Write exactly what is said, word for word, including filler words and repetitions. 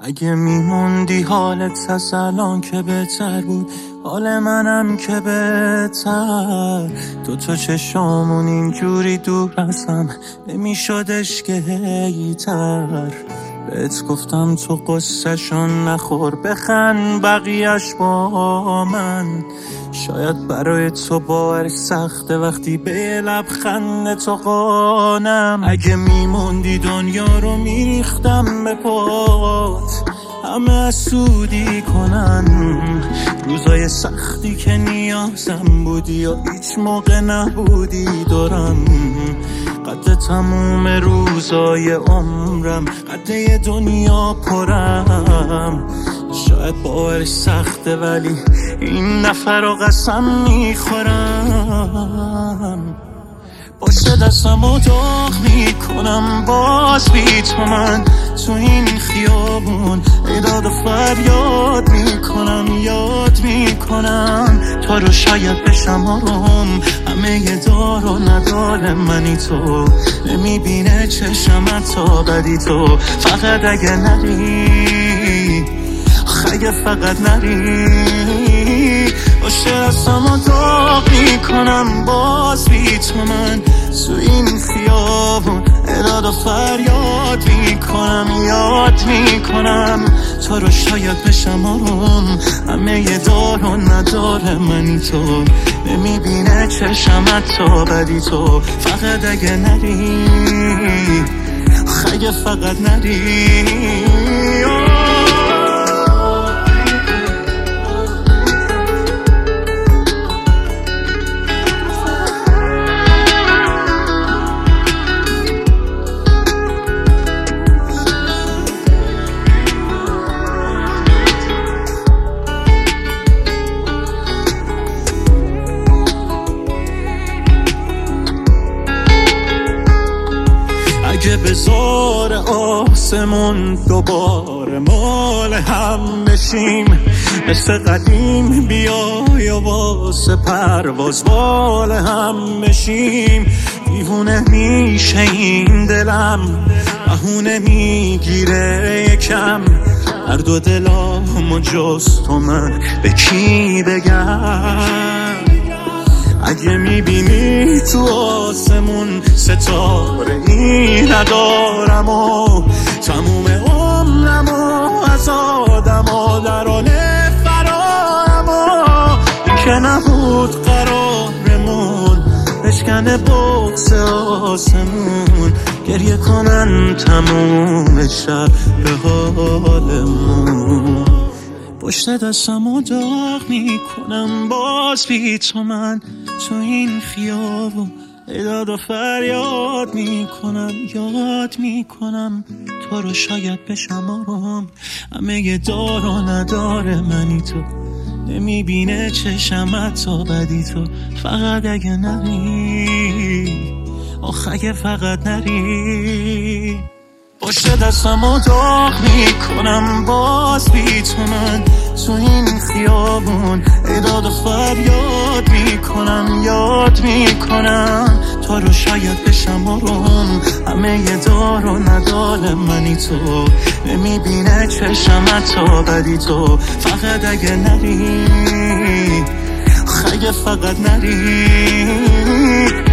اگه میموندی حالت از الان که بهتر بود، حال منم که بهتر. دو تا چشامون اینجوری دور ازم نمیشدش که هیتر. بهت گفتم تو قصه‌شون نخور، بخند بقیه‌اش با من. شاید برای تو باور سخته وقتی به لبخند تو قانم. اگه میموندی دنیا رو میریختم به پات، همه حسودی کنن. روزای سختی که نیازم بودی و هیچ موقع نبودی دورم. قد تموم روزای عمرم، قد دنیا پرم. شاید باورش سخته ولی این نفر رو قسم میخورم. پشت دستم و داغ میکنم باز بی تو من تو این خیابون. ایداد و فریاد میکنم، یاد میکنم تا رو شاید بشم آروم. همه یه دار و ندار منی تو، نمیبینه چشم تا بدی تو. فقط اگه نری، اگه فقط نری، پشت دستم و داغ میکنم باز بی تو من تو این خیابون. ایداد و فریاد میکنم، یاد میکنم تا رو شاید بشم آروم. همه یه دار و ندار منی تو، نمیبینه چشم تا بدی تو. فقط اگه نری، اگه فقط نری. اگه بزار آسمون دوباره مال هم بشیم، مثل قدیم بیای و واسه پرواز بال هم بشیم. دیوونه میشه این دلم، بهونه میگیره یکم. هر دو دلامو جز تو من به کی بگم؟ اگه میبینی تو آسمون ستاره ای ندارم و تموم عمرم و از آدم ها درانه فرارم و این که نبود قرارمون بشکنه بغض آسمون. گریه کنن تموم شب به حالمون. پشت دستم و داغ میکنم باز بی تو من تو این خیابون. ایداد و فریاد میکنم، یاد میکنم تو رو شاید بشم آروم. همه یه دار و ندار منی تو، نمیبینه چشم تا بدی تو. فقط اگه نری، آخ اگه فقط نری. پشت دستم و داغ میکنم باز بی تو من تو این خیابون. ایداد و فریاد میکنم، یاد میکنم تا رو شاید بشم آروم. همه یه دار و ندار منی تو، نمیبینه چشم تا بدی تو. فقط اگه نری، اگه فقط نری.